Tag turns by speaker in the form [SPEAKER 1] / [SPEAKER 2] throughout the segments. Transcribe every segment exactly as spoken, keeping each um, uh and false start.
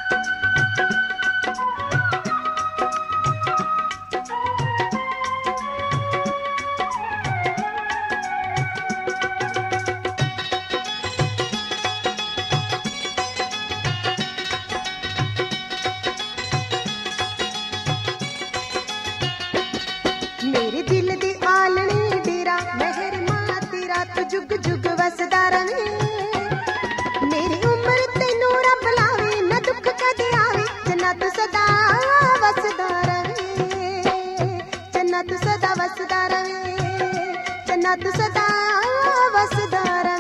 [SPEAKER 1] मेरे दिल दी आलनी डेरा मेहर मां तेरा तू जुग जुग वसदा रवे। मेरी उम्र तैनू रब लावे ना दुख कदे आवे चन्ना तू सदा वसदा रवे। चन्ना तू सदा वसदा रवे। चन्ना तू सदा वसदा रवे।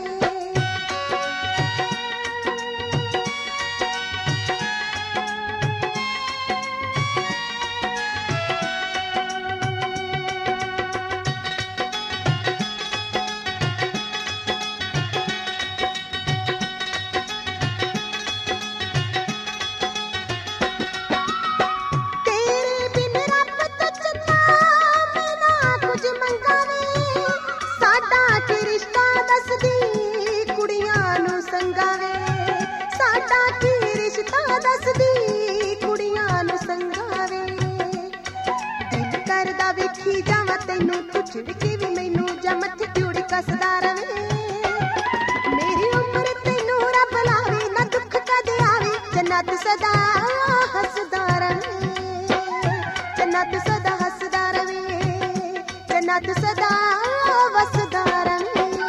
[SPEAKER 1] वेखी जावा तैनू तू छिड़के भी मैनू जमत क्यूड़ी कसदा रवे। मेरी उम्र तैनू रब लावे ना दुख कदे आवे चन्ना तू सदा हसदा रवे। चन्ना तू सदा हसदा रवे। चन्ना तू सदा वसदा रवे।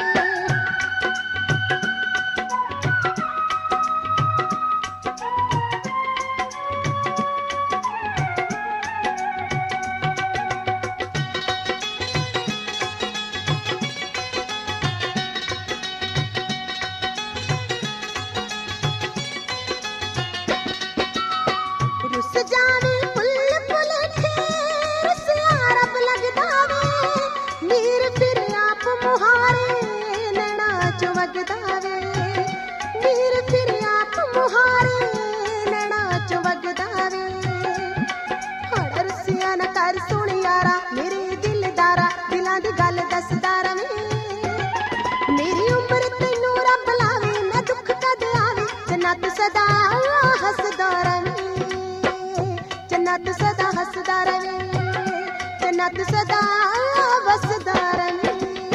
[SPEAKER 1] रुस जावे फुल फुलेठे रुसिया रब लगदा वे। मीर फिर आप मुहारे नैना चो वगदा वे। मीर फिर आप मुहारे नैना चो वगदा वे। हड़ रुसिया न कर सुन यारा मेरे दिलदारा दिलां दी गल दसदा रवे। मेरी उम्र तैनू रब लावे ना दुख कदे आवे चन्ना तू सदा हसदा रवे। चन्ना तू सदा हसदा रवे। चन्ना तू सदा वसदा रवे।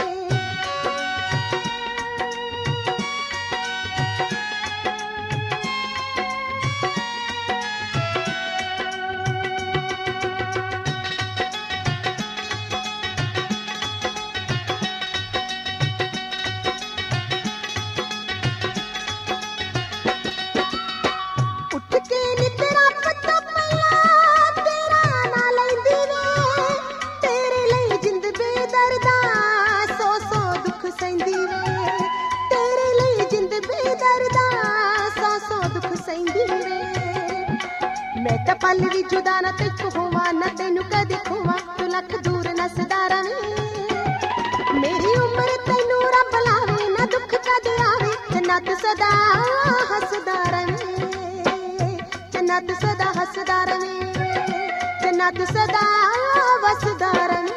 [SPEAKER 1] उठ के नितरा पत्ता पला तेरा ना लैंदी वे। तेरे लिए जिंद बेदर्दा सौ सौ दुख सैंदी वे। तेरे लिए जिंद बेदर्दा सौ सौ दुख सैंदी वे। मैं तां पल भी जुदा ना तेथों होवां ना तैनू कदे खोवां तू लख दूर नसदा रवे। मेरी उम्र तैनू रब लावे ना दुख कदे आवे चन्ना तू सदा हसदा रवे। चन्ना तू सदा हसदा रवे। चन्ना तू सदा वसदा रवे।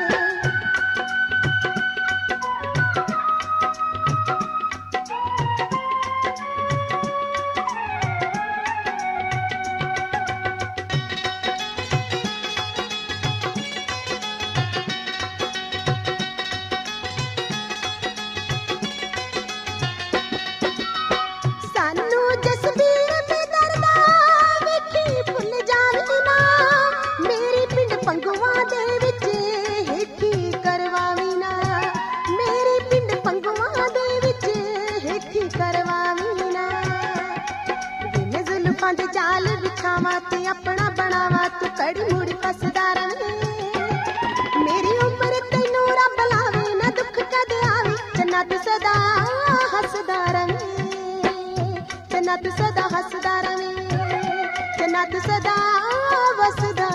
[SPEAKER 1] सानू जसबीर बेदर्दा वेखी भुल जावी ना। मेरी पिंड पंगुआ दे विच हेठी करवावी ना। मेरी पिंड पंगुआ दे विच हेठी करवावी ना। बिन जुल्फां दे जाल बिछावा ते अपना बनावा तू कड़ी मुड़ी फसदा रवे। मेरी उम्र तैनू रब लावे ना दुख कदे आवे चन्ना तू सदा हसदा रवे। चन्ना तू सदा हसदा रवे। चन्ना तू सदा वसदा